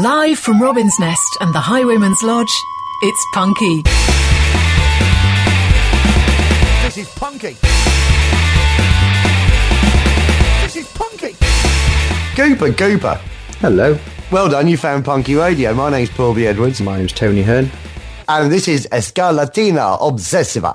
Live from Robin's Nest and the Highwayman's Lodge, it's Punky. This is Punky. This is Punky. Gooper. Hello. Well done, you found Punky Radio. My name's Paul B. Edwards. My name's Tony Hearn. And this is Escalatina Obsessiva.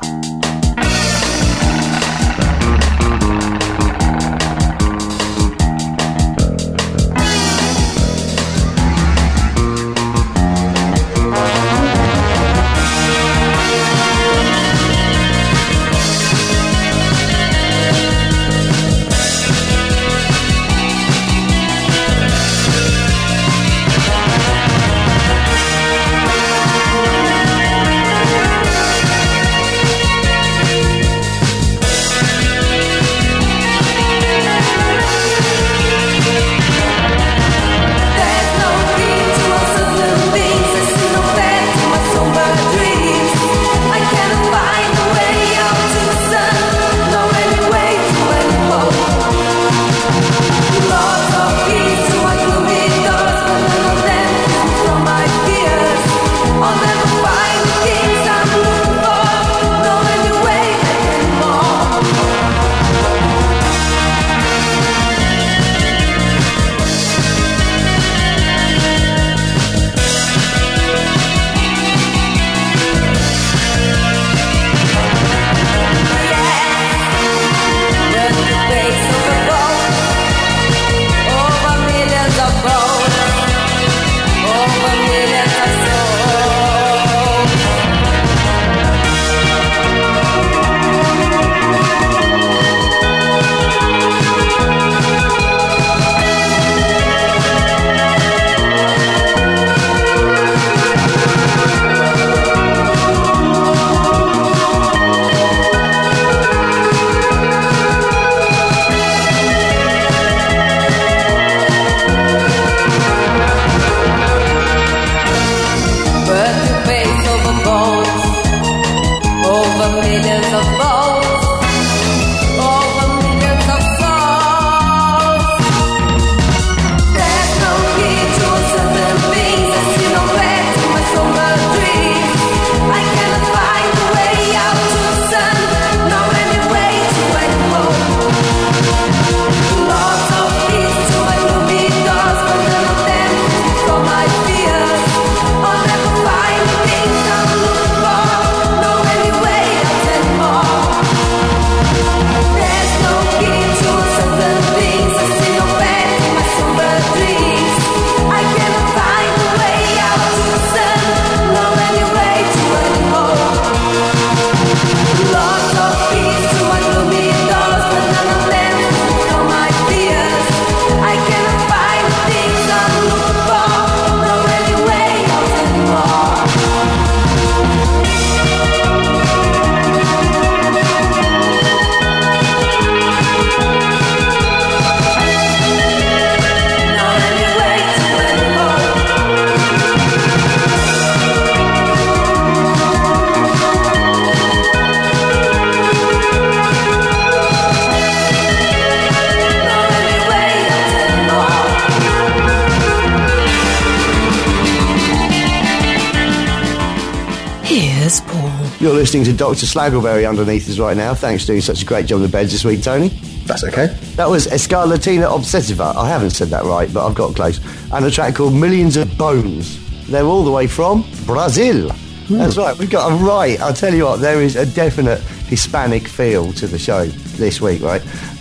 You're listening to Dr. Slaggleberry underneath us right now. Thanks for doing such a great job on the beds this week, Tony. That's okay. That was Escalatina Obsessiva. I haven't said that right, but I've got close. And a track called Millions of Bones. They're all the way from Brazil. That's right, we've got them right. I'll tell you what, there is a definite Hispanic feel to the show this week, right?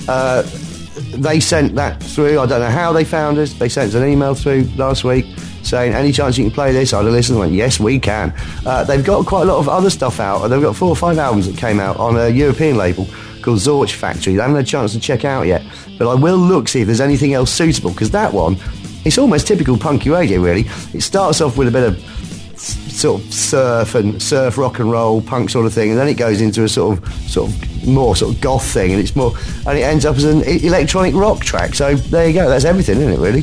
They sent that through. I don't know how they found us. They sent us an email through last week saying, any chance you can play this? I had a listen and went, yes, we can. They've got quite a lot of other stuff out. They've got 4 or 5 albums that came out on a European label called Zorch Factory. They haven't had a chance to check out yet. But I will look, see if there's anything else suitable, because that one, it's almost typical Punky Radio, really. It starts off with a bit of sort of surf rock and roll punk sort of thing, and then it goes into a sort of more sort of goth thing, and it ends up as an electronic rock track. So there you go, that's everything, isn't it, really?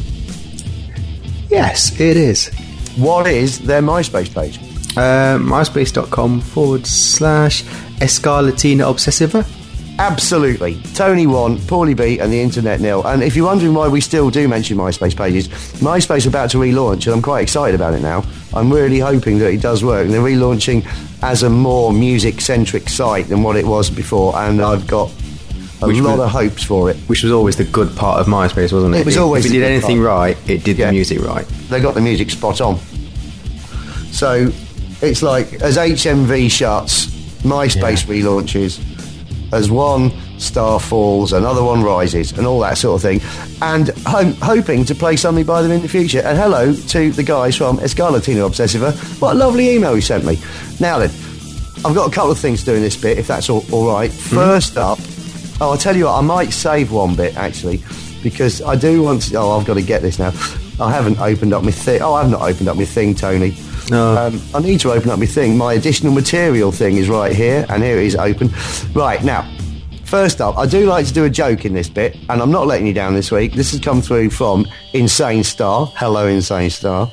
Yes, it is. What is their MySpace page? MySpace.com/Escalatina Obsessiva. Absolutely. Tony 1, Paulie B and the Internet nil. And if you're wondering why we still do mention MySpace pages, MySpace is about to relaunch and I'm quite excited about it now. I'm really hoping that it does work. They're relaunching as a more music-centric site than what it was before, and I've got a lot of hopes for it. Which was always the good part of MySpace, wasn't it? It was always If it the did good anything part. right, it did the music right. They got the music spot on. So it's like, as HMV shuts, MySpace relaunches, as one star falls, another one rises, and all that sort of thing. And hoping to play something by them in the future. And hello to the guys from Escarlatina Obsessiva. What a lovely email you sent me. Now then, I've got a couple of things to do in this bit, if that's all right. First up, I'll tell you what, I might save one bit, actually, because I do want to... I've got to get this now. I haven't opened up my thing. I've not opened up my thing, Tony. No. I need to open up my thing. My additional material thing is right here, and here it is open. Right, now, first up, I do like to do a joke in this bit, and I'm not letting you down this week. This has come through from Insane Star. Hello, Insane Star.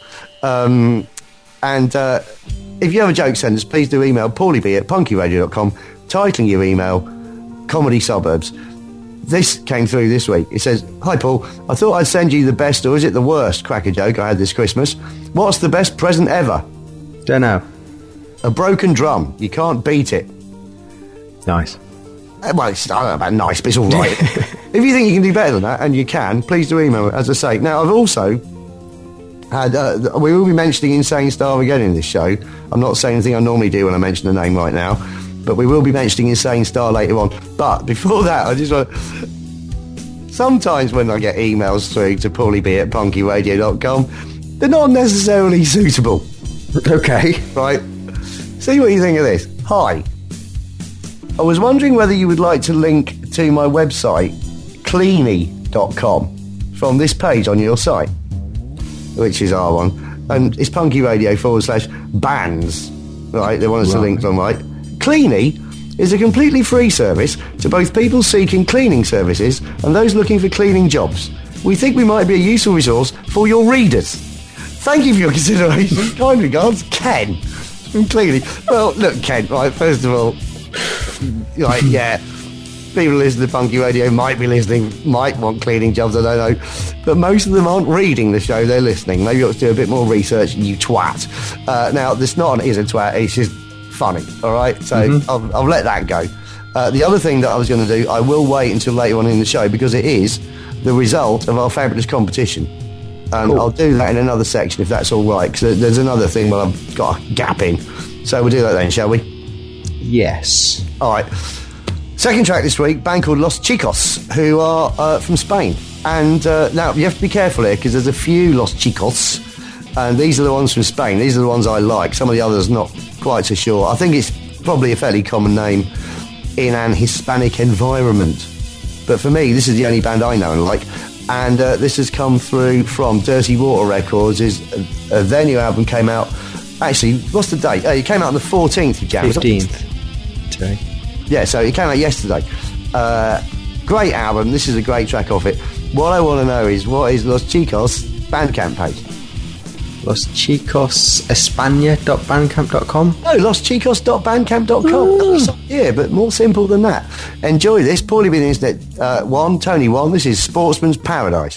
If you have a joke, send us. Please do email paulieb@punkyradio.com, titling your email Comedy Suburbs. This came through this week. It says, "Hi Paul, I thought I'd send you the best, or is it the worst, cracker joke I had this Christmas. What's the best present ever? Don't know. A broken drum. You can't beat it." Nice. Well, I don't know about nice, but it's all right. If you think you can do better than that, and you can, please do email it, as I say. Now, I've also had... we will be mentioning Insane Star again in this show. I'm not saying anything I normally do when I mention the name right now, but we will be mentioning Insane Star later on. But before that, I just want... Sometimes when I get emails through to paulieb@punkyradio.com, they're not necessarily suitable. Okay. Right? See what you think of this. Hi. I was wondering whether you would like to link to my website, cleany.com, from this page on your site, which is our one. And it's Punky Radio /bands. Right? They want us to link them, right? Cleany is a completely free service to both people seeking cleaning services and those looking for cleaning jobs. We think we might be a useful resource for your readers. Thank you for your consideration. Kind regards, Ken from Cleany. Well, look, Ken, right, first of all, right, yeah, people listening to Punky Radio might be listening, might want cleaning jobs, I don't know, but most of them aren't reading the show, they're listening. Maybe you ought to do a bit more research, you twat. Now, this not an is a twat, it's just funny, all right? So I'll let that go. The other thing that I was going to do, I will wait until later on in the show, because it is the result of our fabulous competition. And I'll do that in another section, if that's all right, because there's another thing where I've got a gap in. So we'll do that then, shall we? Yes. All right. Second track this week, band called Los Chicos, who are from Spain. And now, you have to be careful here, because there's a few Los Chicos, and these are the ones from Spain. These are the ones I like. Some of the others, not quite so sure. I think it's probably a fairly common name in an Hispanic environment. But for me, this is the only band I know and like. And this has come through from Dirty Water Records. Their new album came out... Actually, what's the date? It came out on the 14th of January. 15th. Today. Yeah, so it came out yesterday. Great album. This is a great track off it. What I want to know is, what is Los Chicos Bandcamp page? Los Chicos España.bandcamp.com. No, loschicos.bandcamp.com. Yeah, but more simple than that. Enjoy this. Paulie B the Internet 1, Tony 1. This is Sportsman's Paradise.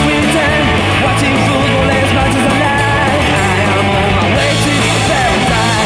Watching football as much as I like. I am on my way to paradise.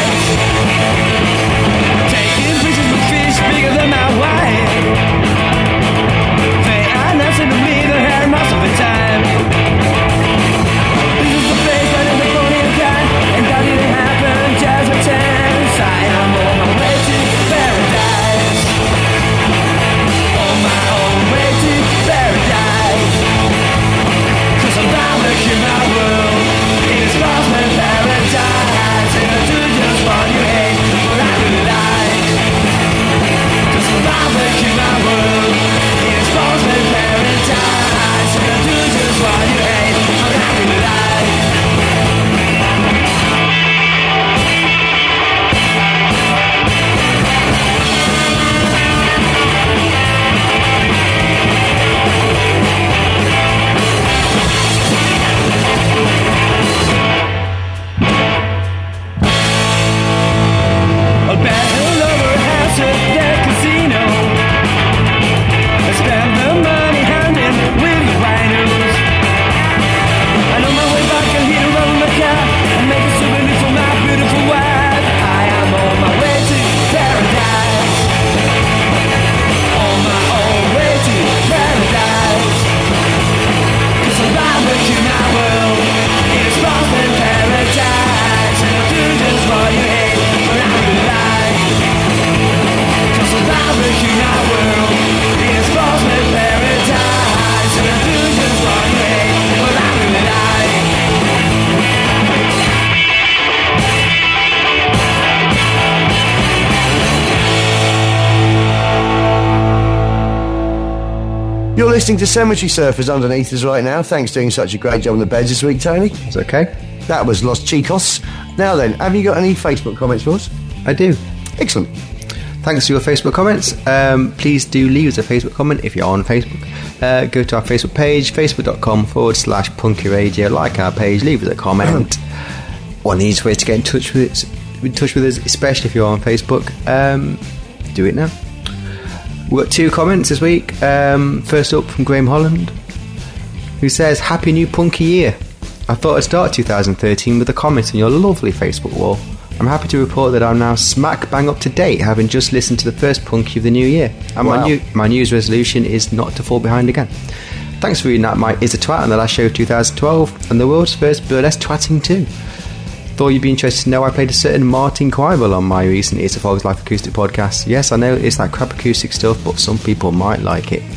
You're listening to Cemetery Surfers underneath us right now. Thanks for doing such a great job on the beds this week, Tony. It's okay. That was Los Chicos. Now then, have you got any Facebook comments for us? I do. Excellent. Thanks for your Facebook comments. Please do leave us a Facebook comment if you're on Facebook. Go to our Facebook page, facebook.com/Punky Radio. Like our page, leave us a comment. One easy way to get in touch with us, especially if you're on Facebook. Do it now. We've got 2 comments this week. First up from Graham Holland, who says, Happy New Punky Year. I thought I'd start 2013 with a comment on your lovely Facebook wall. I'm happy to report that I'm now smack bang up to date, having just listened to the first Punky of the new year. And Wow. my New Year's resolution is not to fall behind again. Thanks for reading that Mike Is a Twat on the last show of 2012, and the world's first burlesque twatting too. Thought you'd be interested to know I played a certain Martin Quibble on my recent It's a Fog's Life acoustic podcast. Yes, I know it's that crap acoustic stuff, but some people might like it.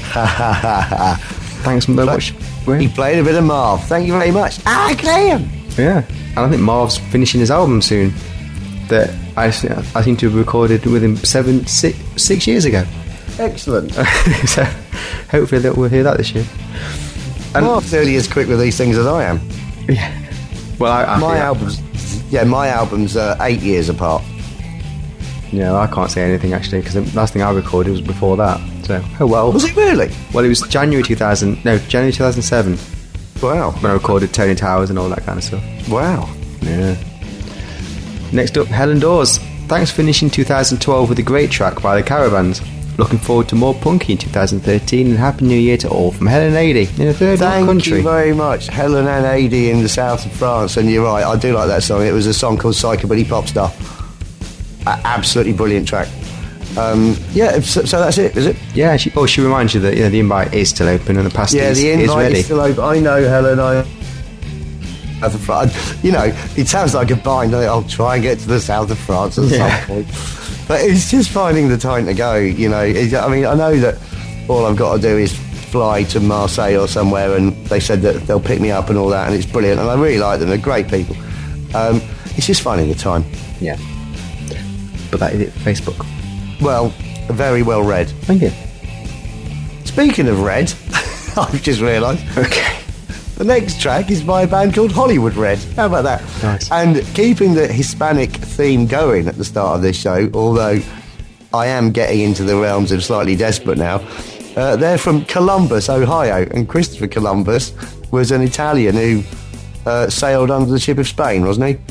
Thanks very much. He played a bit of Marv. Thank you very much. Graham. Yeah, and I think Marv's finishing his album soon. That I seem to have recorded with him 6 years ago. Excellent. So hopefully we'll hear that this year. And Marv's nearly as quick with these things as I am. yeah, well, My album's 8 years apart. Yeah, I can't say anything actually because the last thing I recorded was before that. So oh well. Was it really? Well, it was January 2007 Wow. when I recorded Tony Towers and all that kind of stuff. Wow. Yeah. Next up, Helen Dawes. Thanks for finishing 2012 with a great track by the Caravans. Looking forward to more Punky in 2013 and Happy New Year to all from Helen and Adi in a third world Thank country. you very much. Helen and Adi in the south of France. And you're right, I do like that song. It was a song called Psychobilly Popstar. Absolutely brilliant track. Yeah, so that's it, is it? Yeah, she reminds you that the invite is still open and the pasty Yeah, the is invite ready. is still open. I know, Helen. South of France. It sounds like a bind. I'll try and get to the south of France at some point. But it's just finding the time to go, I know that all I've got to do is fly to Marseille or somewhere, and they said that they'll pick me up and all that, and it's brilliant, and I really like them. They're great people. It's just finding the time. Yeah. But that is it for Facebook. Well, very well read. Thank you. Speaking of red, I've just realised. Okay. The next track is by a band called Hollywood Red. How about that? Nice. And keeping the Hispanic theme going at the start of this show, although I am getting into the realms of slightly desperate now, they're from Columbus, Ohio, and Christopher Columbus was an Italian who sailed under the ship of Spain, wasn't he?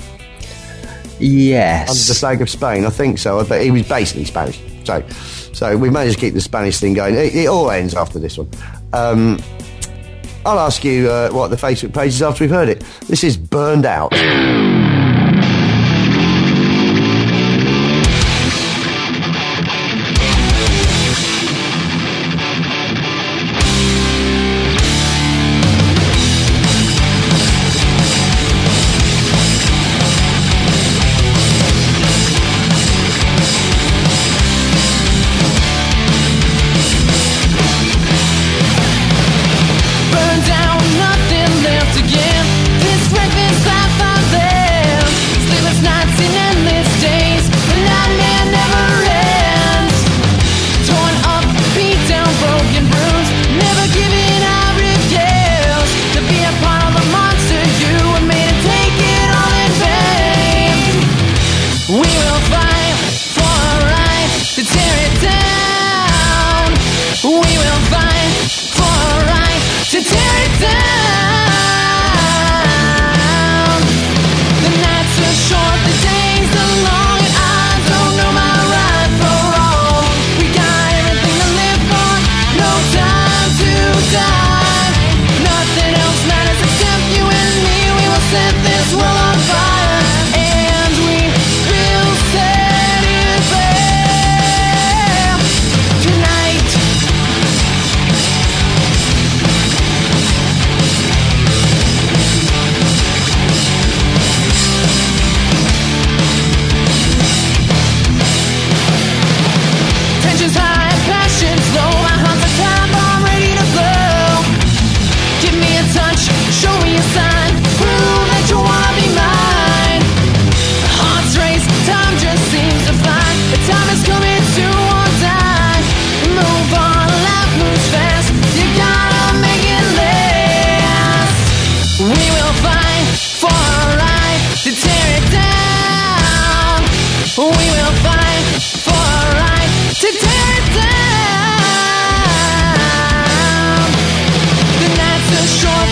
Yes. Under the flag of Spain, I think so, but he was basically Spanish. So we managed to keep the Spanish thing going. It all ends after this one. I'll ask you what the Facebook page is after we've heard it. This is Burned Out. Burned down, nothing left again. This reckless life I led.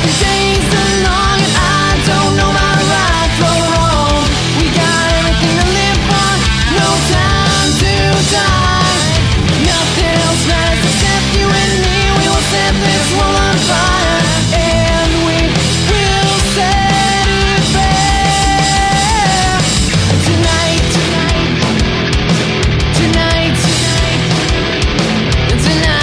The days are long and I don't know my right from wrong. We got everything to live for, no time to die. Nothing else matters except you and me. We will set this world on fire, and we will set it fair. Tonight, tonight, tonight, tonight.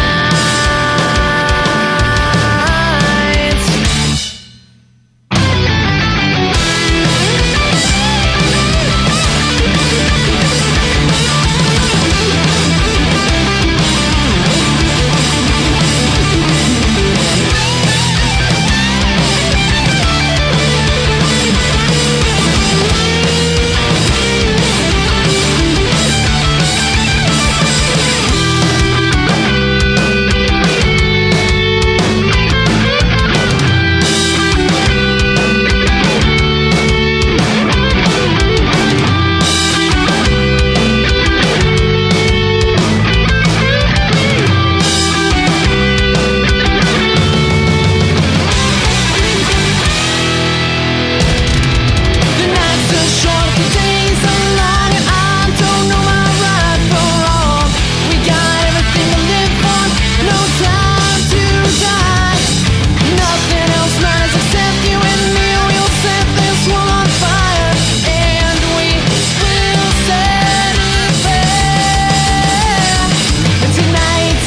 The nights are short, the days are long, and I don't know my right from wrong. We got everything to live for, no time to die. Nothing else matters except you and me. We'll set this world on fire, and we will set it fair. Tonight,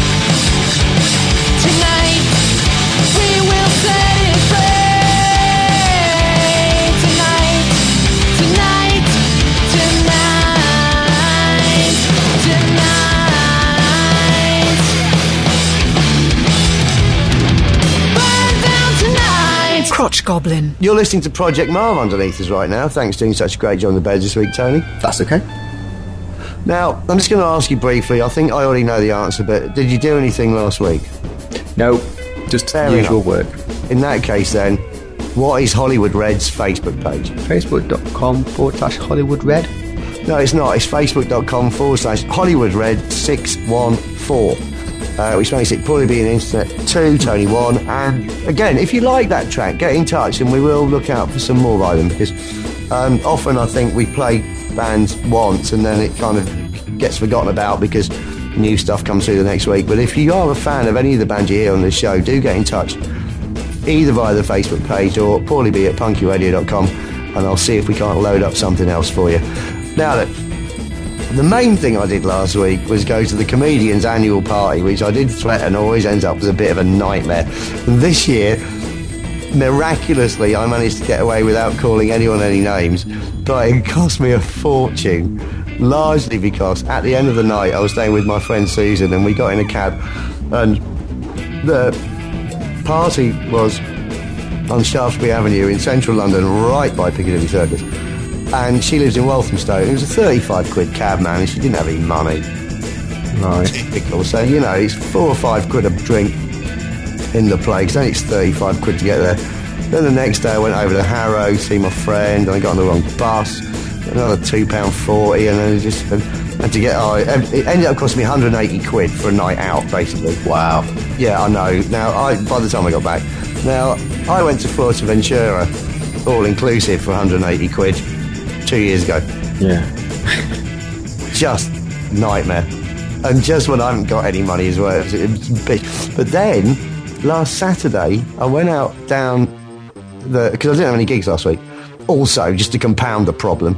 tonight, we will set it free. Tonight, tonight, tonight, tonight. Burn down tonight. Crotch Goblin. You're listening to Project Marv underneath us right now. Thanks for doing such a great job on the beds this week, Tony. That's okay. Now, I'm just going to ask you briefly. I think I already know the answer, but did you do anything last week? No, just Fair the usual enough. work. In that case, then, what is Hollywood Red's Facebook page? Facebook.com/Hollywood Red. No, it's not. It's Facebook.com/Hollywood Red 614. Which makes it Poorly Being Internet 2, Tony 1. And again, if you like that track, get in touch and we will look out for some more by them, because often I think we play bands once and then it kind of gets forgotten about because new stuff comes through the next week. But if you are a fan of any of the bands you hear on this show, do get in touch either via the Facebook page or poorlybe@punkyradio.com, and I'll see if we can't load up something else for you. Now, look, the main thing I did last week was go to the Comedians' annual party, which I did threaten always ends up as a bit of a nightmare. This year, miraculously, I managed to get away without calling anyone any names, but it cost me a fortune, largely because at the end of the night I was staying with my friend Susan and we got in a cab, and the party was on Shaftesbury Avenue in central London, right by Piccadilly Circus, and she lives in Walthamstow. It was a 35 quid cab, man, and she didn't have any money. Right. Typical. So, you know, it's 4 or 5 quid a drink in the place, then it's 35 quid to get there. Then the next day I went over to Harrow to see my friend, and I got on the wrong bus, another £2.40, and then I just had to get... it ended up costing me 180 quid for a night out, basically. Wow. Yeah, I know. Now, by the time I got back... Now, I went to Fuerteventura, all-inclusive, for 180 quid 2 years ago. Yeah. Just nightmare. And just when I haven't got any money as well. It was big. But then, last Saturday, I went out down because I didn't have any gigs last week. Also, just to compound the problem,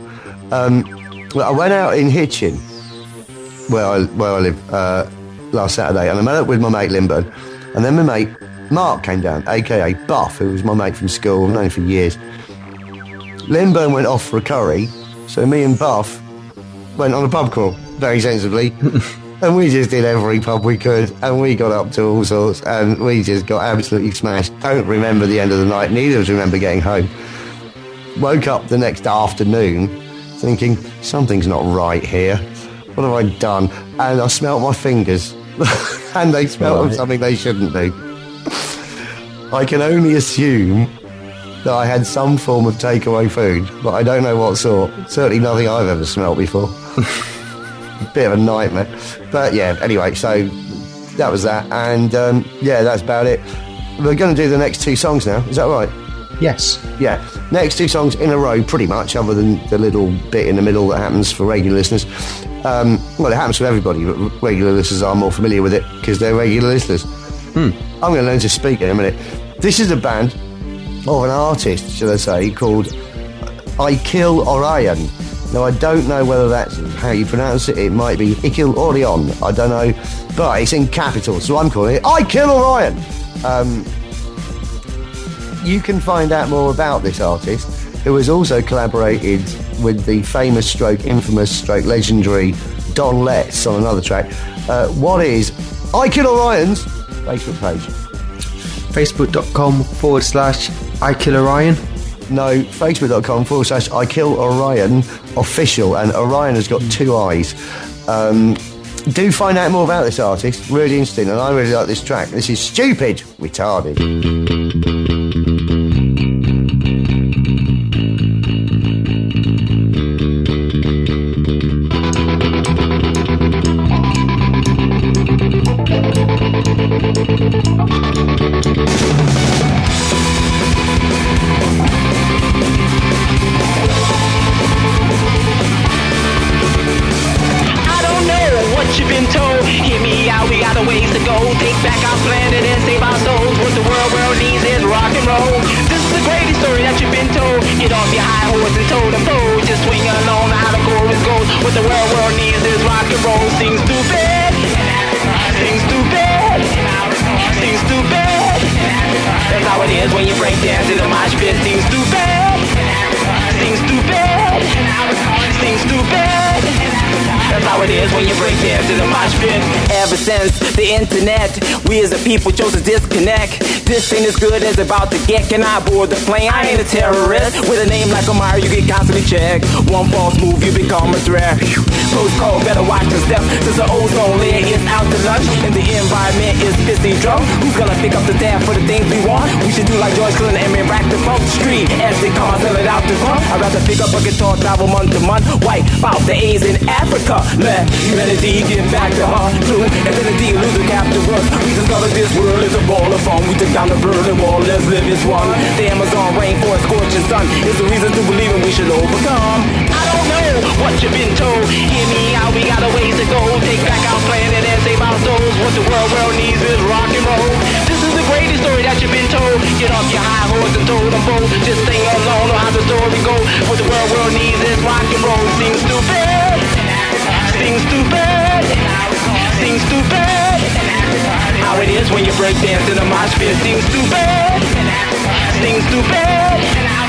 I went out in Hitchin, where I live, last Saturday, and I met up with my mate Lindburn, and then my mate Mark came down, a.k.a. Buff, who was my mate from school, I've known him for years. Lindburn went off for a curry, so me and Buff went on a pub crawl, very sensibly. And we just did every pub we could, and we got up to all sorts, and we just got absolutely smashed. Don't remember the end of the night, neither of us remember getting home. Woke up the next afternoon thinking, something's not right here. What have I done? And I smelt my fingers, and they smelt of something they shouldn't do. I can only assume that I had some form of takeaway food, but I don't know what sort. Certainly nothing I've ever smelt before. Bit of a nightmare. But yeah, anyway, so that was that. And yeah, that's about it. we're going to do the next 2 songs now. Is that right? Yes. Yeah. Next 2 songs in a row, pretty much, other than the little bit in the middle that happens for regular listeners. Well, it happens for everybody, but regular listeners are more familiar with it because they're regular listeners. I'm going to learn to speak in a minute. This is a band of an artist, shall I say, called I Kill Orion. Now, I don't know whether that's how you pronounce it. It might be Ikil Orion. I don't know. But it's in capitals, so I'm calling it I Kill Orion. You can find out more about this artist, who has also collaborated with the famous infamous legendary Don Letts on another track. What is I Kill Orion's Facebook page? Facebook.com/I Kill Orion. No, Facebook.com/I Kill Orion official, and Orion has got 2 eyes. Do find out more about this artist, really interesting, and I really like this track. This is Stupid Retarded. You've been told, hear me out, we got a ways to go. Take back our planet and save our souls. What the world needs is rock and roll. This is the greatest story that you've been told. Get off your high horse and toe to foe. Just swing along how the chorus goes. What the world needs is rock and roll. Sing stupid, sing stupid, sing stupid. That's how it is when you break dance in the mosh pit. Sing stupid, sing stupid, sing stupid. That's how it is when you break dance in the mosh pit. Ever since the internet, we as a people chose to disconnect. This ain't as good as about to get. Can I board the plane? I ain't a terrorist. With a name like Omar, you get constantly checked. One false move, you become a threat. Post call, better watch your step. Since the ozone layer is out to lunch and the environment is busy drunk, who's gonna pick up the tab for the things we want? We should do like George Clinton and rack the front street as they come and sell it out to front. I'd rather pick up a guitar, travel month to month, wipe out the A's in Africa. Let humanity get back to her true infinity, lose the captive us. We discovered this world is a ball of fun. We took down the Berlin Wall, let's live as one. The Amazon rainforest, scorching sun is the reason to believe in we should overcome. I don't know what you've been told. Hear me out, we got a ways to go. Take back our planet and save our souls. What the world needs is rock and roll. This is the greatest story that you've been told. Get off your high horse and toe them both. Just sing along on how the story goes. What the world needs is rock and roll. Sing stupid, sing stupid, sing stupid. How it is when you break dance in a mosh pit. Sing stupid, sing stupid,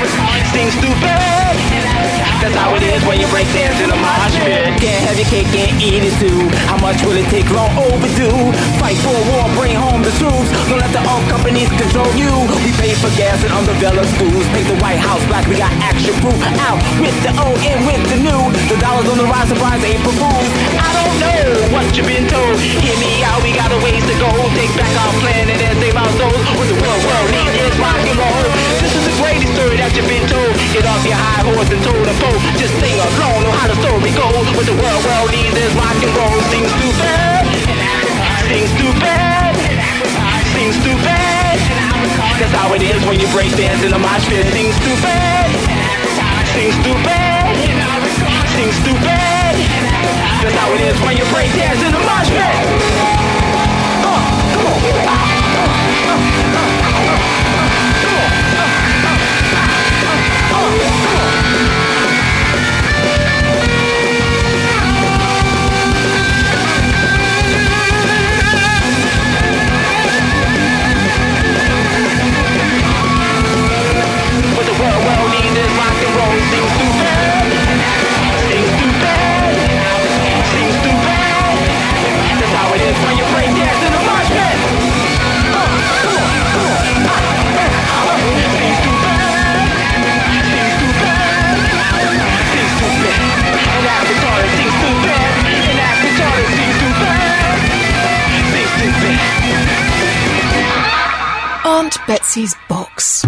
sing stupid. That's how it is when you break dance in a mosh pit. Can't have your cake and eat it too. How much will it take? Long overdue. Fight for a war, bring home the troops. Don't let the oil companies control you. We pay for gas and underdeveloped schools. Paint the White House black, we got action proof. Out with the old and with the new. The dollar's on the rise, surprise ain't for fools. I don't know what you've been told. Hear me out, we got a ways to go. Take back our planet and save our souls. What the world needs is rock and roll. This is the greatest story that you've been told. Get off your high horse and toe the foe. Just sing along, know how the story goes. What the world needs is rock and roll. Sing stupid, sing stupid, sing stupid. That's how it is when you break dance in the mosh pit. Sing stupid, sing stupid, sing stupid. That's how it is when you break dance in the mosh pit. Come on. Aunt Betsy's box.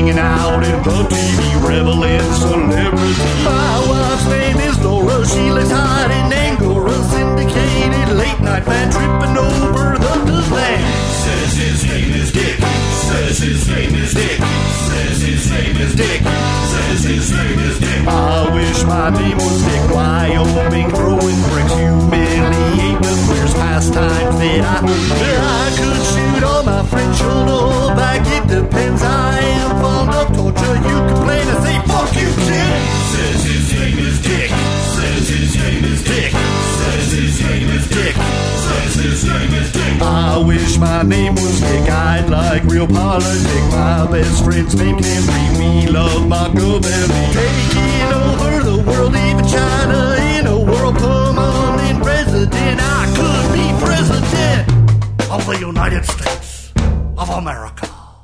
hanging out in the TV, reveling celebrity. My wife's name is Laura, she lives hiding Angora, syndicated late night fan tripping over the land. Says his name is Dick, says his name is Dick, says his name is Dick, says his name is Dick. I wish my name was Dick, Wyoming, throwing bricks, humiliate the players, pastimes that I could shoot all my French shoulder back. It depends, I am fond of torture. You complain, I say fuck you, kid. Says his name is Dick, says his name is Dick, says his name is Dick, says his name is Dick. I wish my name was Dick, I'd like real politics. My best friend's name can be we love Machiavelli. Taking over the world, even China in a world permanent resident. I could be president of the United States of America.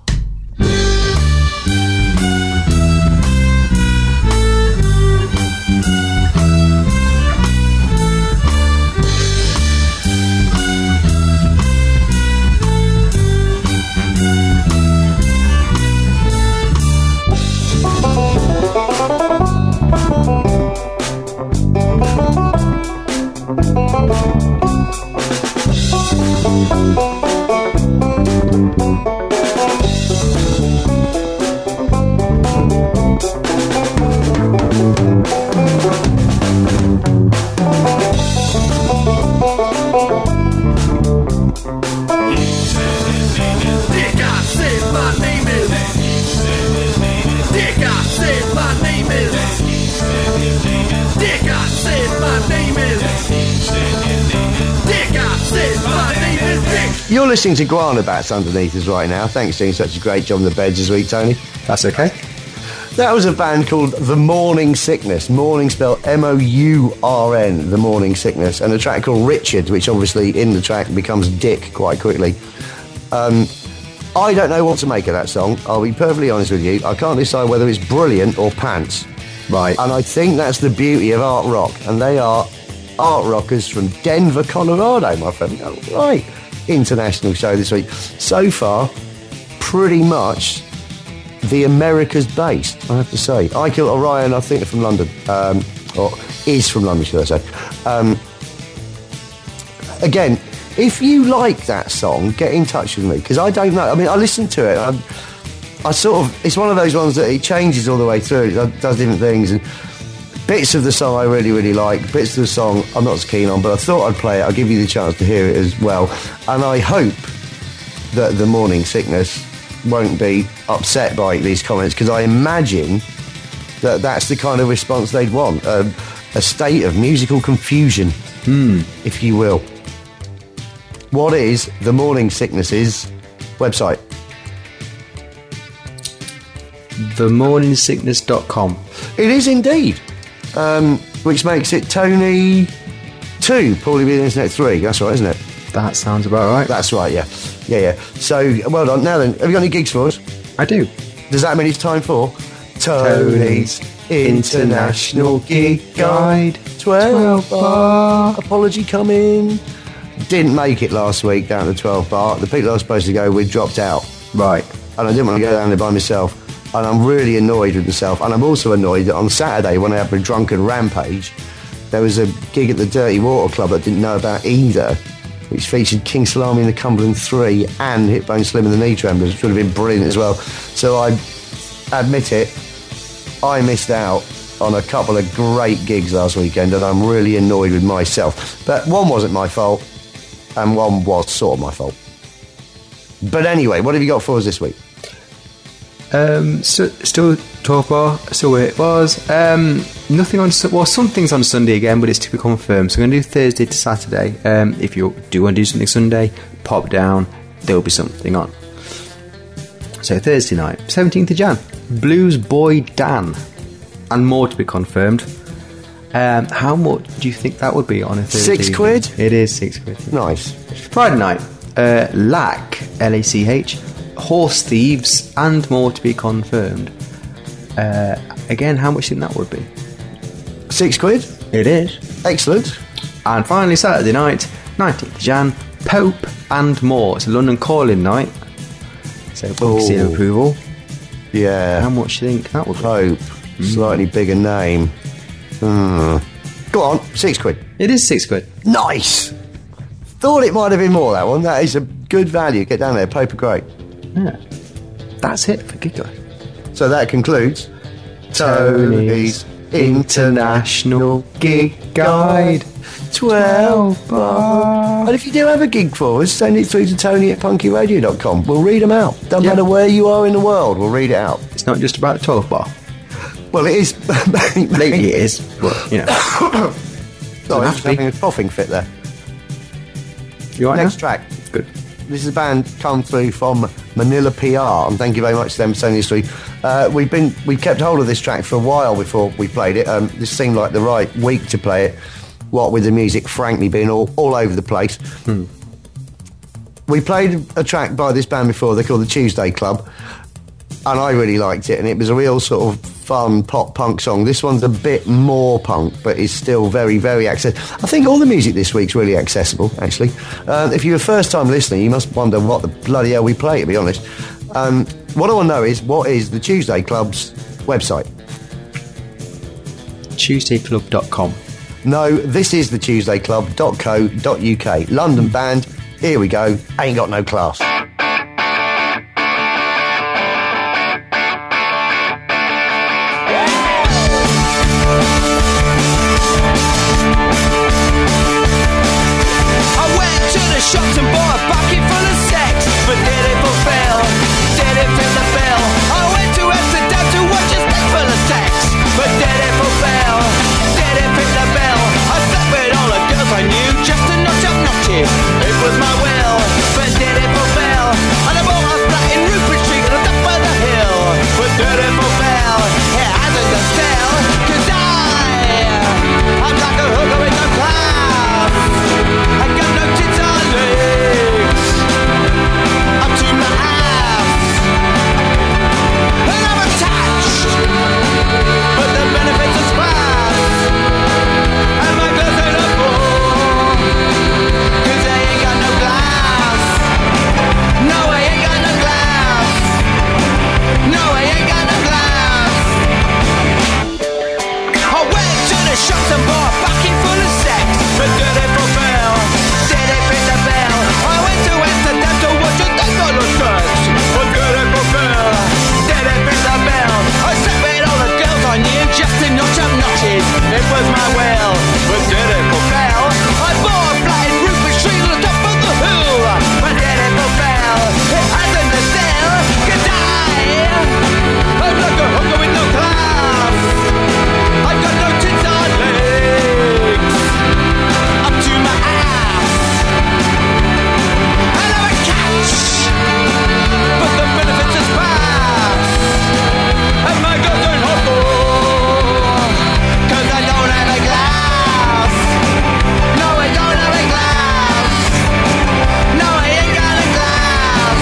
You're listening to Guana Bats underneath us right now. Thanks for doing such a great job on the beds this week, Tony. That's okay. That was a band called The Morning Sickness. Morning spelled M-O-U-R-N, The Morning Sickness. And a track called Richard, which obviously in the track becomes Dick quite quickly. I don't know what to make of that song. I'll be perfectly honest with you. I can't decide whether it's brilliant or pants. Right. And I think that's the beauty of art rock. And they are art rockers from Denver, Colorado, my friend. Oh, right. International show this week. So far, pretty much the America's based, I have to say. Akhil Orion, I think, are from London. Or is from London, should I say. Again, if you like that song, get in touch with me, because I don't know. I mean, I listened to it. I sort of, it's one of those ones that it changes all the way through. It does different things, and bits of the song I really, really like. Bits of the song I'm not so keen on, but I thought I'd play it. I'll give you the chance to hear it as well. And I hope that The Morning Sickness won't be upset by these comments, because I imagine that that's the kind of response they'd want. A state of musical confusion, if you will. What is The Morning Sickness's website? TheMorningSickness.com. It is indeed. Which makes it Tony 2, Paulie B the Internet 3. That's right, isn't it? That sounds about right. That's right, yeah. So, well done. Now then, have you got any gigs for us? I do. Does that mean it's time for Tony's International Gig Guide 12 Bar? Apology coming. Didn't make it last week down to 12 Bar. The people I was supposed to go with dropped out. Right. And I didn't want to go down there by myself. And I'm really annoyed with myself. And I'm also annoyed that on Saturday, when I had my drunken rampage, there was a gig at the Dirty Water Club I didn't know about either, which featured King Salami and the Cumberland 3 and Hitbone Slim and the Knee Tremblers, which would have been brilliant as well. So I admit it, I missed out on a couple of great gigs last weekend, and I'm really annoyed with myself. But one wasn't my fault, and one was sort of my fault. But anyway, what have you got for us this week? So, still 12 Bar, still where it was. Nothing on, well, some things on Sunday again, but it's to be confirmed. So I'm going to do Thursday to Saturday. If you do want to do something Sunday, pop down, there'll be something on. So Thursday night, 17th of Jan, Blues Boy Dan, and more to be confirmed. How much do you think that would be on a Thursday? £6? It is £6. Nice. Friday night, LACH, L-A-C-H, Horse Thieves, and more to be confirmed. Again, how much do you think that would be? £6? It is. Excellent. And finally, Saturday night, 19th Jan, Pope and more. It's a London Calling night. So, seal of approval. Yeah. How much do you think that would be? Pope. Slightly bigger name. Go on, £6. It is £6. Nice! Thought it might have been more, that one. That is a good value. Get down there, Pope are great. Yeah. That's it for Gig Guide. So that concludes Tony's International Gig Guide. 12 bar. And if you do have a gig for us, send it through to Tony@punkyradio.com. We'll read them out. Doesn't matter where you are in the world, we'll read it out. It's not just about the 12 bar. Well, it is. Lately it is, but, you know. Sorry, I'm just having a coughing fit there. You all right Next now? track. Good. This is a band come through from Manila PR, and thank you very much to them for sending this through. We've kept hold of this track for a while before we played it. This seemed like the right week to play it. What with the music, frankly, being all over the place. We played a track by this band before. They're called the Tuesday Club, and I really liked it. And it was a real sort of fun pop punk song. This one's a bit more punk, but is still very, very accessible. I think all the music this week's really accessible, actually. If you're a first-time listener, you must wonder what the bloody hell we play, to be honest. What I want to know is, what is the Tuesday Club's website? TuesdayClub.com. No, this is the TuesdayClub.co.uk. London band, here we go, ain't got no class. Shops and bought a bucket full of sex, but did it fulfill? Did it fit the bill? I went to Amsterdam to watch a stage full of sex, but did it fulfill? Did it fit the bill? I slept with all the girls I knew just to notch up notches. It was my will, but did it fulfill? And I bought a flat in Rupert Street on the top of the hill, but did it fulfill? It hasn't done still, 'cause I'm like a hooker with no class. I got no tits on legs up to my ass, and I'm attached, but the benefits are sparse, and my girls ain't a fool, 'cause they ain't got no glass. No, I ain't got no glass. No, I ain't got no glass. I went to the shops and bought a bucket full of sex, but did it fulfill? Did it fit the bill? I went to Amsterdam to watch a thing full of sex, but did it fulfill? Did it fit the bill? I slept with all the girls I knew just to notch up notches. It was my will, but did it fulfill? I bought a flat in Rupert Street on the top of the hill, but did it fulfill? It hasn't the still, 'cause I'm like a hooker with no class. I got no tits on legs up to my ass, and I'm a catch, but the benefits is sparse, and my girls don't hustle, 'cause I don't have a glass. No, I don't have a glass. No, I ain't got a glass.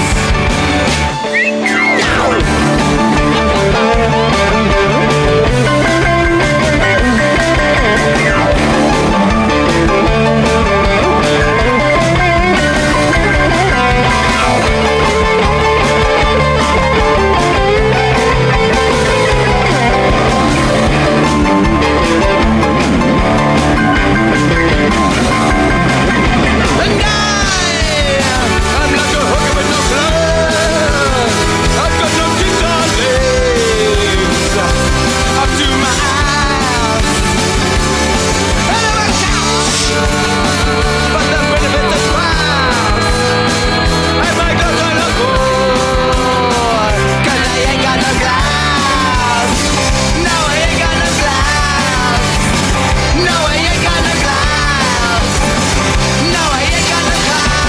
And I'm like a hooker with no class. I've got no tits on legs up to my ass, and I'm a couch, but the benefits are sparse, and my girls are no good, 'cause I ain't got no glass. No, I ain't got no glass. No, I ain't got no glass. No, I ain't got no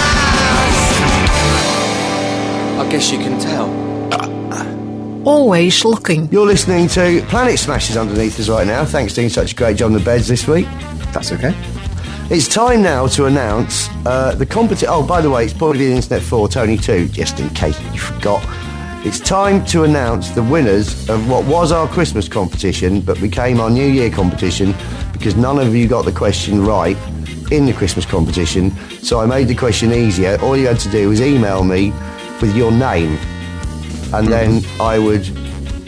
glass. I guess you can tell. Always looking. You're listening to Planet Smashers underneath us right now. Thanks for doing such a great job on the beds this week. That's okay. It's time now to announce the competition. Oh, by the way, it's probably the Internet 4 Tony 2, just in case you forgot. It's time to announce the winners of what was our Christmas competition, but became our New Year competition because none of you got the question right in the Christmas competition. So I made the question easier. All you had to do was email me with your name, and then I would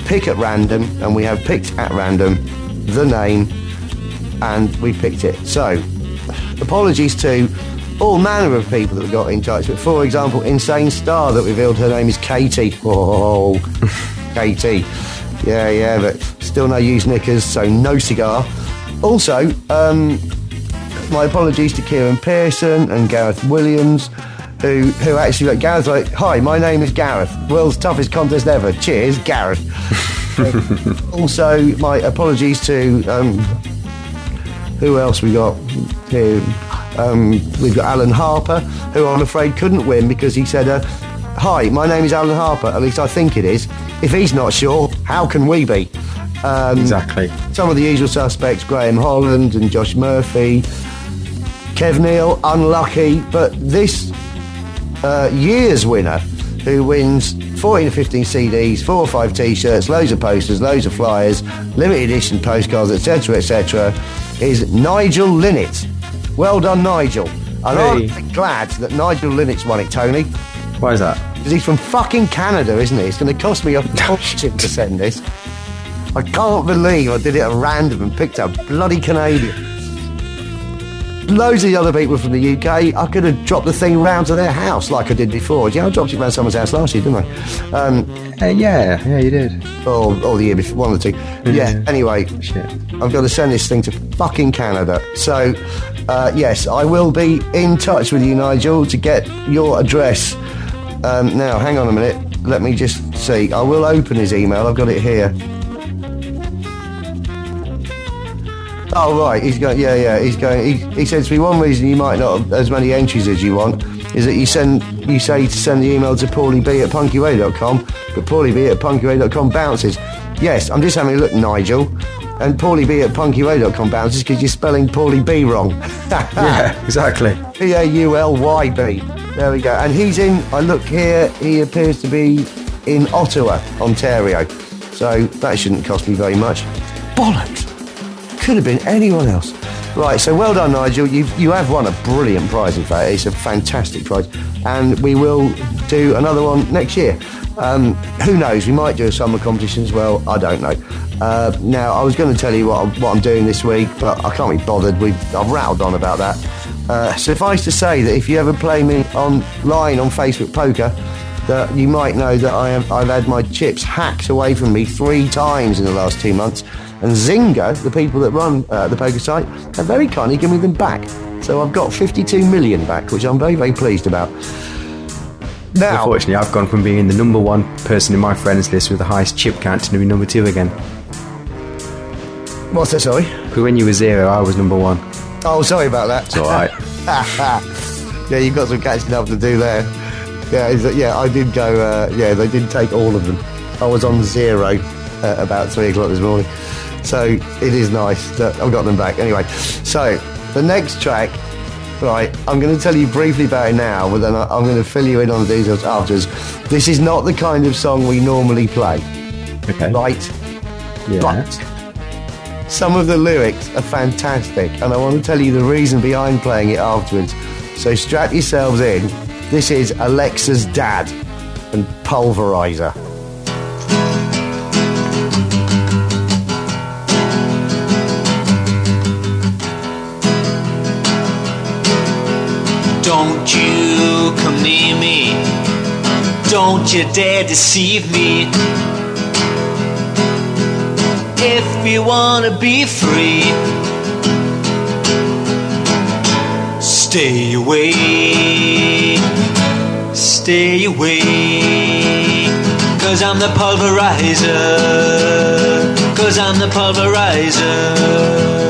pick at random, and we have picked at random the name, and we picked it. So, apologies to all manner of people that got in touch. But for example, Insane Star that revealed her name is Katie. Oh, Katie. Yeah, but still no used knickers, so no cigar. Also, my apologies to Kieran Pearson and Gareth Williams, who actually, like, Gareth's like, hi, my name is Gareth, world's toughest contest ever, cheers, Gareth. Also, my apologies to, who else we got here? We've got Alan Harper, who I'm afraid couldn't win because he said, hi, my name is Alan Harper, at least I think it is. If he's not sure, how can we be? Exactly. Some of the usual suspects, Graham Holland and Josh Murphy, Kev Neal, unlucky, but this year's winner, who wins 14 to 15 CDs, 4 or 5 T-shirts, loads of posters, loads of flyers, limited edition postcards, etc., is Nigel Linnett. Well done, Nigel. And I'm glad that Nigel Linnett's won it, Tony. Why is that? Because he's from fucking Canada, isn't he? It's going to cost me a fortune to send this. I can't believe I did it at random and picked a bloody Canadian. Loads of the other people from the UK, I could have dropped the thing round to their house like I did before. Yeah, I dropped it round someone's house last year, didn't I? Yeah, you did. Or the year before, one or two. Yeah, anyway, Shit. I've got to send this thing to fucking Canada. So, yes, I will be in touch with you, Nigel, to get your address. Now, hang on a minute. Let me just see. I will open his email. I've got it here. Oh, right. He's going. Yeah. He's going. He said to me, one reason you might not have as many entries as you want is that you say to send the email to paulieb@punkyray.com, but paulieb@punkyray.com bounces. Yes, I'm just having a look, Nigel. And paulieb@punkyray.com bounces because you're spelling Paulie B wrong. Yeah, exactly. Paulyb. There we go. And he's in, I look here, he appears to be in Ottawa, Ontario. So that shouldn't cost me very much. Bollocks! Could have been anyone else. Right, so well done, Nigel. You have won a brilliant prize, in fact. It's a fantastic prize. And we will do another one next year. Who knows? We might do a summer competition as well. I don't know. Now, I was going to tell you what I'm doing this week, but I can't be bothered. I've rattled on about that. Suffice to say that if you ever play me online on Facebook Poker, that you might know that I've had my chips hacked away from me 3 times in the last 2 months. And Zynga, the people that run the poker site, have very kindly given me them back. So I've got 52 million back, which I'm very, very pleased about. Now, unfortunately, I've gone from being the number 1 person in my friends list with the highest chip count to be number 2 again. What's that, sorry? Because when you were 0, I was number 1. Oh, sorry about that. It's alright. Yeah, you've got some catching up to do there. Yeah, I did go, they did take all of them. I was on 0 at about 3 o'clock this morning. So it is nice that I've got them back. Anyway, so the next track, right, I'm going to tell you briefly about it now, but then I'm going to fill you in on the details afterwards. This is not the kind of song we normally play. Okay. Right? Yeah. But some of the lyrics are fantastic, and I want to tell you the reason behind playing it afterwards. So strap yourselves in. This is Alexa's Dad and Pulverizer. Don't you come near me, don't you dare deceive me. If you wanna be free, stay away, stay away. 'Cause I'm the pulverizer, 'cause I'm the pulverizer.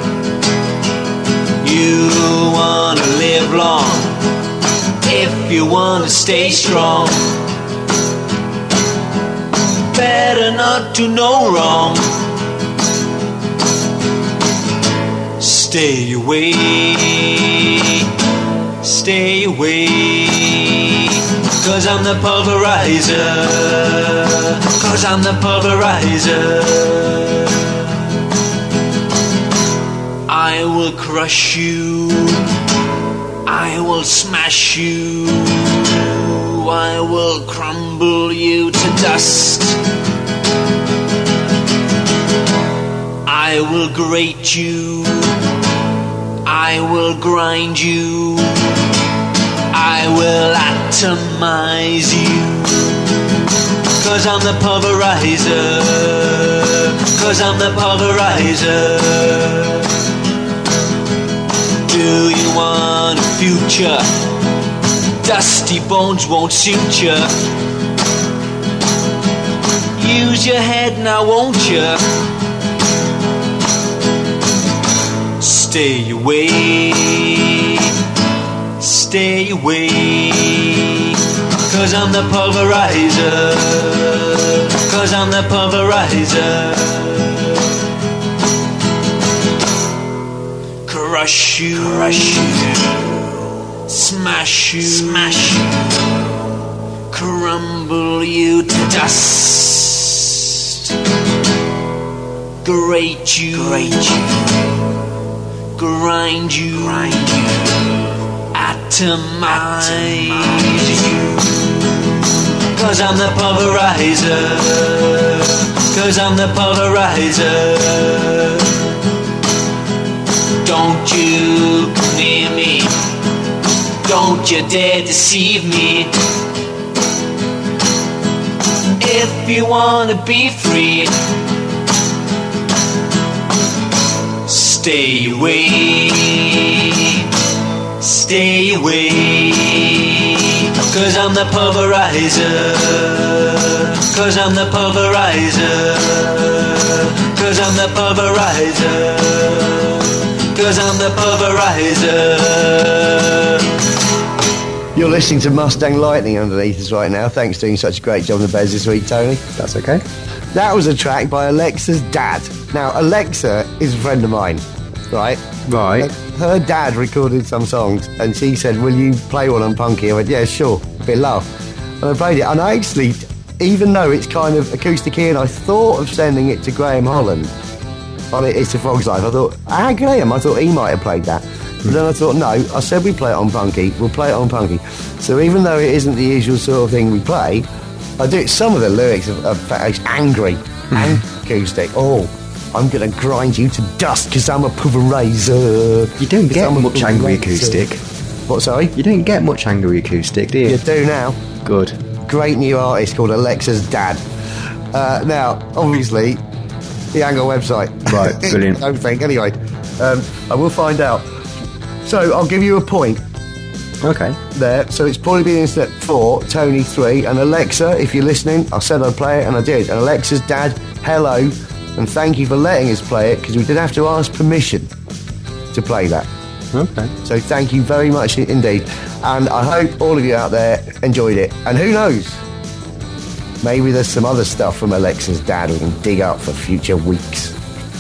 You wanna live long, if you wanna stay strong, better not do no wrong. Stay away, stay away. 'Cause I'm the pulverizer, 'cause I'm the pulverizer. I will crush you, I will smash you, I will crumble you to dust. I will grate you, I will grind you, I will atomize you. 'Cause I'm the pulverizer, 'cause I'm the pulverizer. Do you want a future? Dusty bones won't suit you. Use your head now, won't you? Stay away, stay away. 'Cause I'm the pulverizer, 'cause I'm the pulverizer. Crush you, crush you, smash you, smash you, crumble you to dust, grate you, grate you, grind you, grind you, atomize you. 'Cause I'm the pulverizer, 'cause I'm the pulverizer. Don't you come near me, don't you dare deceive me. If you wanna be free, stay away, stay away. 'Cause I'm the pulverizer, 'cause I'm the pulverizer, 'cause I'm the pulverizer, 'cause I'm the pulverizer. You're listening to Mustang Lightning underneath us right now. Thanks for doing such a great job on the Bez this week, Tony. That's okay. That was a track by Alexa's dad. Now, Alexa is a friend of mine, right? Right. Her dad recorded some songs, and she said, "Will you play one on Punky?" I went, "Yeah, sure." A bit low. And I played it, and I actually, even though it's kind of acoustic-y, and I thought of sending it to Graham Holland on It's a Frog's Life. I thought, Graham, I thought he might have played that. But then I thought, no, I said we play it on Punky, we'll play it on Punky. So even though it isn't the usual sort of thing we play, I do. Some of the lyrics are angry, and acoustic. Oh, I'm going to grind you to dust because I'm a pulverizer. You don't get much angry acoustic. What, sorry? You don't get much angry acoustic, do you? You do now. Good. Great new artist called Alexa's dad. Now, obviously, the Angle website. Right, brilliant. Don't think. Anyway, I will find out. So I'll give you a point. Okay. There. So it's probably been Internet 4, Tony 3, and Alexa, if you're listening, I said I'd play it, and I did. And Alexa's dad, hello, and thank you for letting us play it, because we did have to ask permission to play that. Okay. So thank you very much indeed. And I hope all of you out there enjoyed it. And who knows? Maybe there's some other stuff from Alexa's dad we can dig up for future weeks.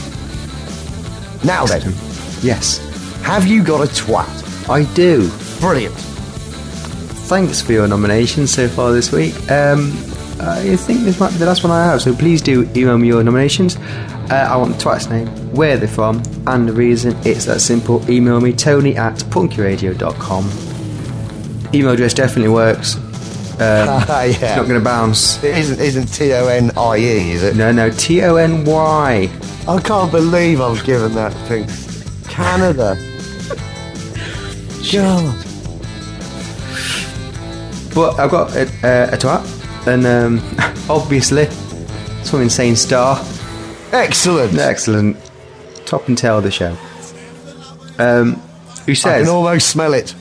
Now then, Yes, have you got a twat? I do. Brilliant. Thanks for your nominations so far this week. I think this might be the last one I have, so please do email me your nominations. I want the twat's name, where they're from, and the reason. It's that simple. Email me, tony@punkyradio.com. Email address definitely works. Yeah. It's not going to bounce. It isn't TONIE, is it? No, TONY. I can't believe I was given that thing. Canada. God. But I've got a twat, and obviously, some insane star. Excellent. Excellent. Top and tail of the show. Who I says... can almost smell it.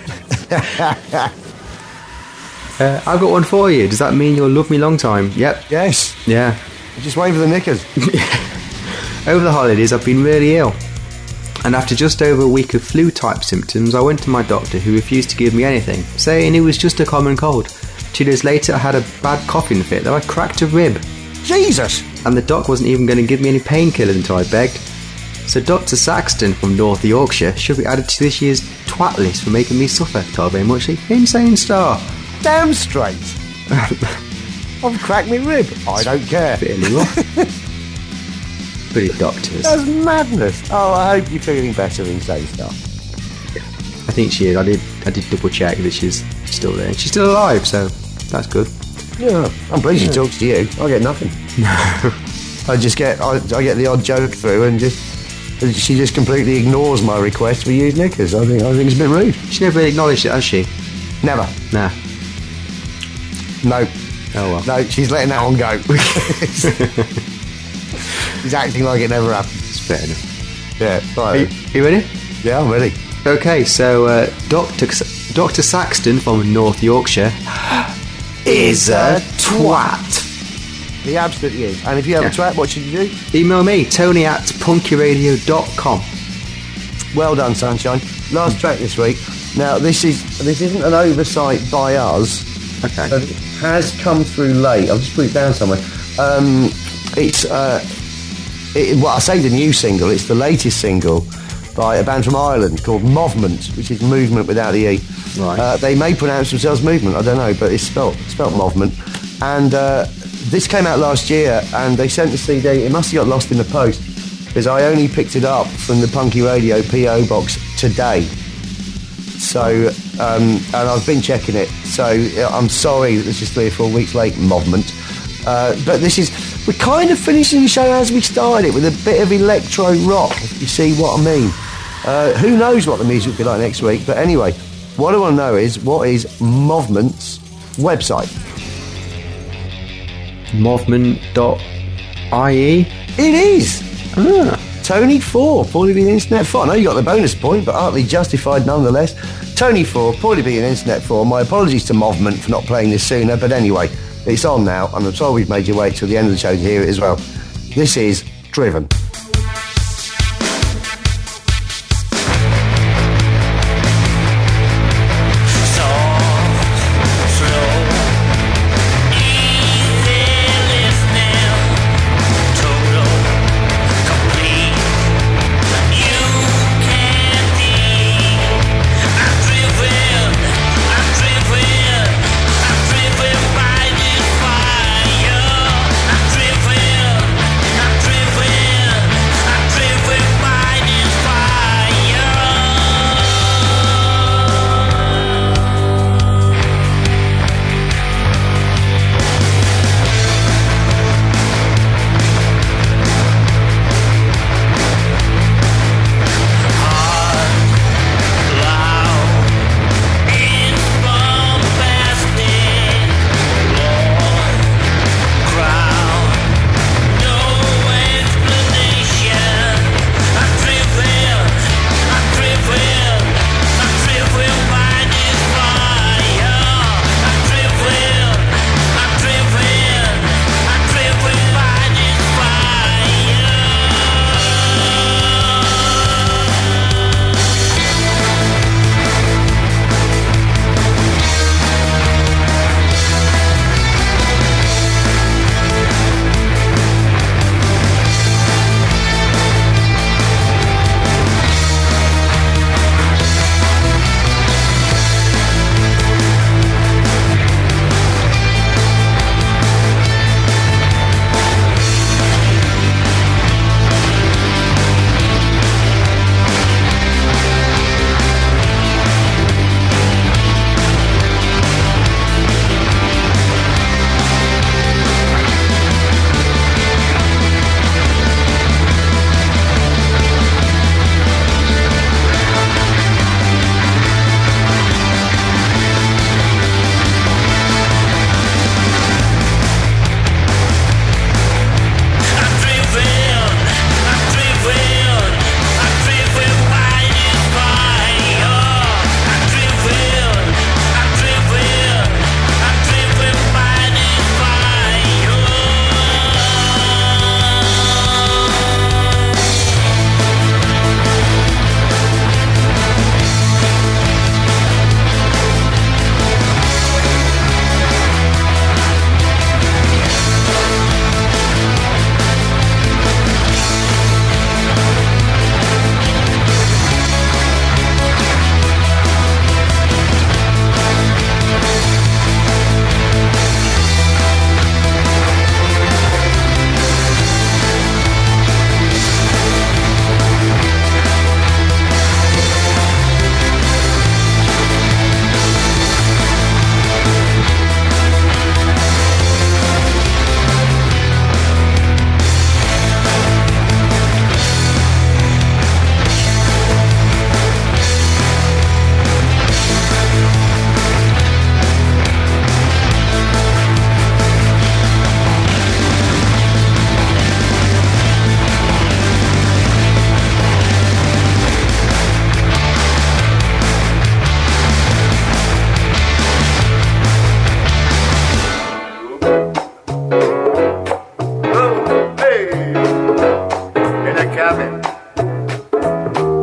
I've got one for you. Does that mean you'll love me long time? Yep. Yes. Yeah. Just wait for the knickers. Over the holidays, I've been really ill. And after just over a week of flu-type symptoms, I went to my doctor, who refused to give me anything, saying it was just a common cold. 2 days later, I had a bad coughing fit that I cracked a rib. Jesus. And the doc wasn't even going to give me any painkillers until I begged. So Dr. Saxton from North Yorkshire should be added to this year's twat list for making me suffer. Told very much. Insane star. Damn straight. I've cracked my rib. I don't care. Fairly rough. Pretty doctors. That's madness. Oh, I hope you're feeling better in Insane Star. I think she is. I did double check that she's still there. She's still alive, so that's good. Yeah, I'm pleased she talks to you. I get nothing. I get the odd joke through, and she just completely ignores my request for used knickers. I think it's a bit rude. She never really acknowledged it, has she? Never. Nah. No. Oh well. No, she's letting that one go. She's acting like it never happened. It's fair enough. Yeah. Are Right. you ready? Yeah, I'm ready. Okay, so Dr. Saxton from North Yorkshire Is a twat. He absolutely is. And if you have a twat, what should you do? email me, tony@punkyradio.com. Well done, Sunshine. Last track this week. Now, this isn't an oversight by us. Okay. But it has come through late. I'll just put it down somewhere. Well, I say the new single. It's the latest single by a band from Ireland called Movement, which is movement without the E. Right. They may pronounce themselves Movement, I don't know, but it's spelt Movement. And this came out last year, and they sent the CD. It must have got lost in the post, because I only picked it up from the Punky Radio PO box today. So, and I've been checking it. So I'm sorry that it's just 3 or 4 weeks late, Movement. But we're kind of finishing the show as we started it, with a bit of electro rock, if you see what I mean. Who knows what the music will be like next week, but anyway, what I want to know is, what is Movement's website? Movement.ie? It is! Tony 4, Paulie B and Internet 4. I know you got the bonus point, but aren't they justified nonetheless? Tony 4, Paulie B and Internet 4. My apologies to Movement for not playing this sooner, but anyway, it's on now, and I'm sorry we've made you wait till the end of the show to hear it as well. This is Driven. I'm driven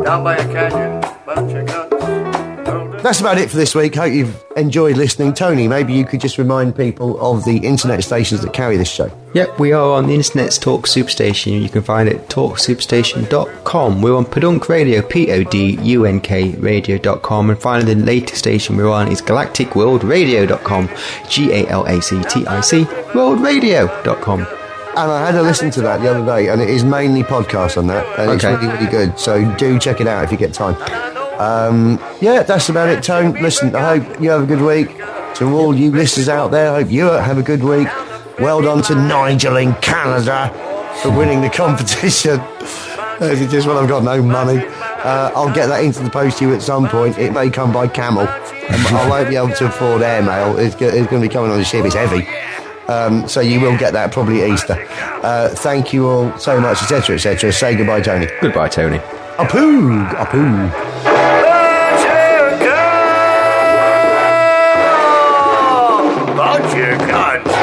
down by a canyon, bunch of guns. That's about it for this week. Hope you've enjoyed listening. Tony, maybe you could just remind people of the internet stations that carry this show. Yep, we are on the internet's Talk Superstation. You can find it at talksuperstation.com. We're on Podunk Radio, PODUNK radio.com. And finally, the latest station we're on is galacticworldradio.com, GALACTIC worldradio.com. And I had a listen to that the other day, and it is mainly podcasts on that, and it's really, really good. So do check it out if you get time. Yeah, that's about it, Tone. Listen, I hope you have a good week. To all you listeners out there, I hope you have a good week. Well done to Nigel in Canada for winning the competition. It's just when I've got no money. I'll get that into the post to you at some point. It may come by camel. I won't be able to afford airmail. It's going to be coming on a ship. It's heavy. So you will get that probably at Easter. Thank you all so much, etc., etc. Say goodbye, Tony. Goodbye, Tony. Apoo! Apoo! Bunch of guns.